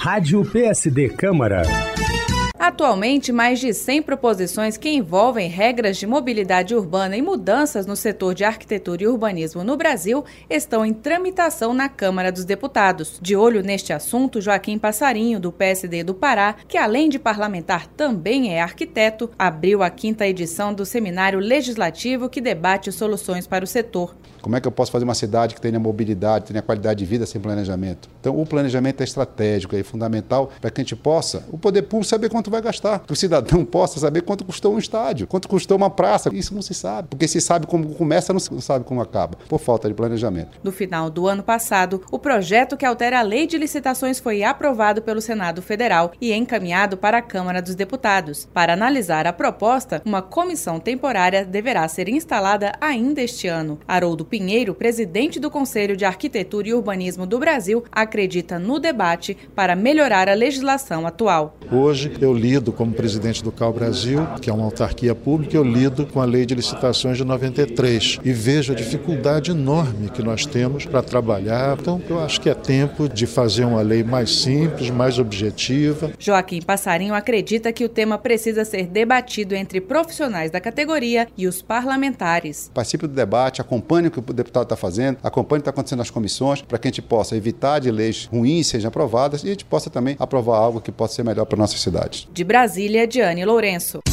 Rádio PSD Câmara. Atualmente, mais de 100 proposições que envolvem regras de mobilidade urbana e mudanças no setor de arquitetura e urbanismo no Brasil estão em tramitação na Câmara dos Deputados. De olho neste assunto, Joaquim Passarinho, do PSD do Pará, que além de parlamentar também é arquiteto, abriu a 5ª edição do Seminário Legislativo que debate soluções para o setor. Como é que eu posso fazer uma cidade que tenha mobilidade, tenha qualidade de vida sem planejamento? Então, o planejamento é estratégico, é fundamental para que a gente possa, o poder público, saber quanto vai gastar. Que o cidadão possa saber quanto custou um estádio, quanto custou uma praça. Isso não se sabe, porque se sabe como começa, não sabe como acaba, por falta de planejamento. No final do ano passado, o projeto que altera a Lei de Licitações foi aprovado pelo Senado Federal e encaminhado para a Câmara dos Deputados. Para analisar a proposta, uma comissão temporária deverá ser instalada ainda este ano. Haroldo Pinheiro, presidente do Conselho de Arquitetura e Urbanismo do Brasil, acredita no debate para melhorar a legislação atual. Hoje eu lido como presidente do CAU Brasil, que é uma autarquia pública, eu lido com a Lei de Licitações de 93 e vejo a dificuldade enorme que nós temos para trabalhar. Então eu acho que é tempo de fazer uma lei mais simples, mais objetiva. Joaquim Passarinho acredita que o tema precisa ser debatido entre profissionais da categoria e os parlamentares. Participe do debate, acompanhe o que o deputado está fazendo, acompanhe o que está acontecendo nas comissões, para que a gente possa evitar de leis ruins sejam aprovadas e a gente possa também aprovar algo que possa ser melhor para a nossa cidade. De Brasília, Diane Lourenço.